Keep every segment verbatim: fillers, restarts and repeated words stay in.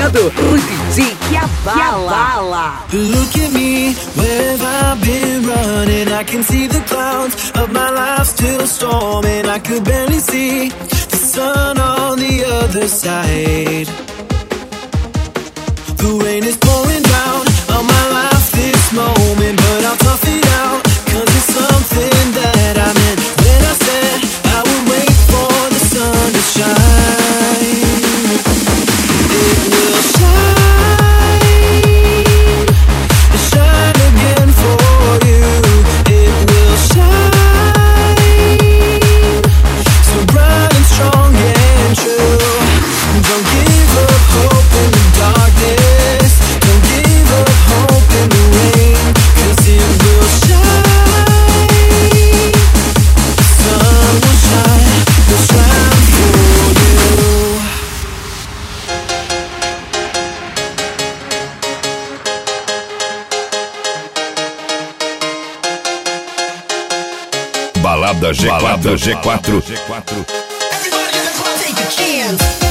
apresentando o D J que abala. Look at me, where have I been running? I can see the clouds of my life still storming. I could barely see the sun on the other side. The rain is pouring down on my life this moment, but I'll tough it out, cause it's something that I meant when I said I would wait for the sun to shine. It will shine, shine again for you. It will shine, so bright and strong and true. Don't give up hope in the darkness. Don't give up hope in the rain, cause it will shine. The sun will shine, will shine for you. Balada G quatro, Balada G quatro. G quatro. Everybody in the club, take a chance.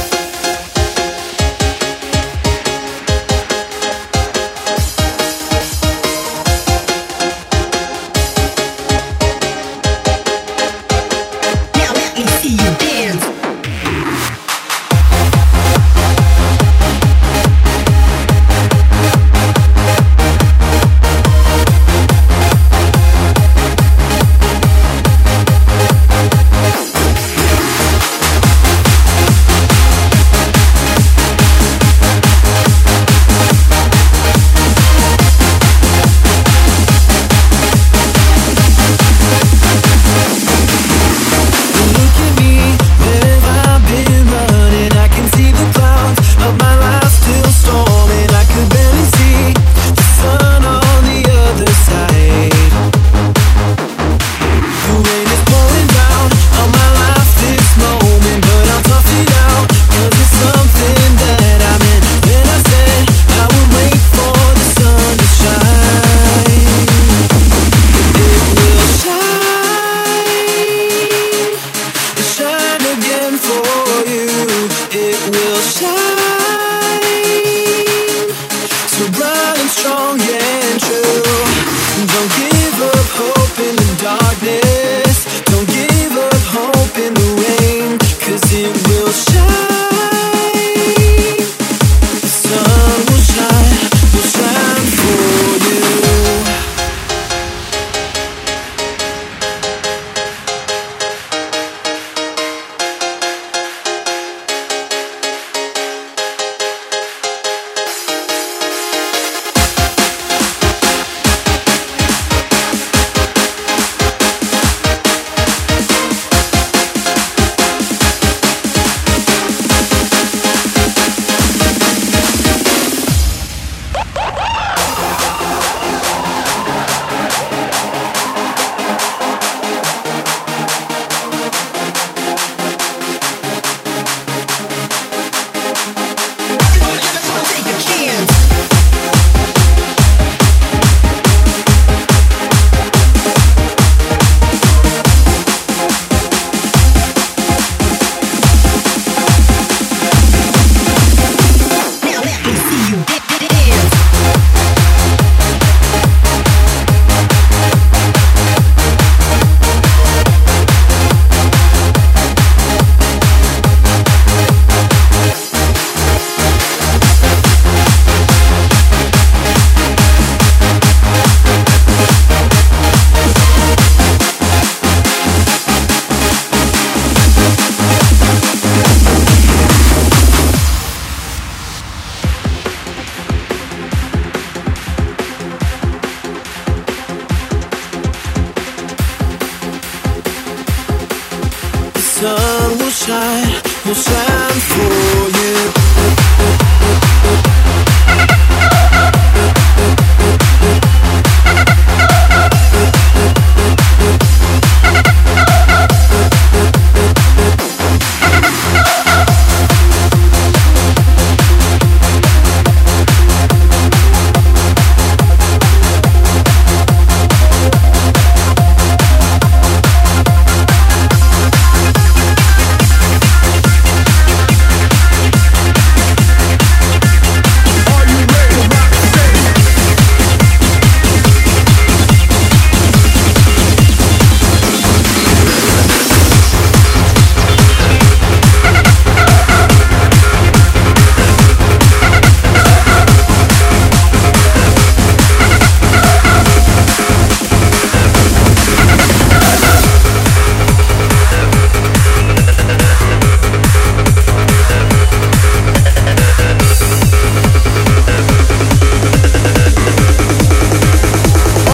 Now let me see you dance. Sun will shine, will shine for you.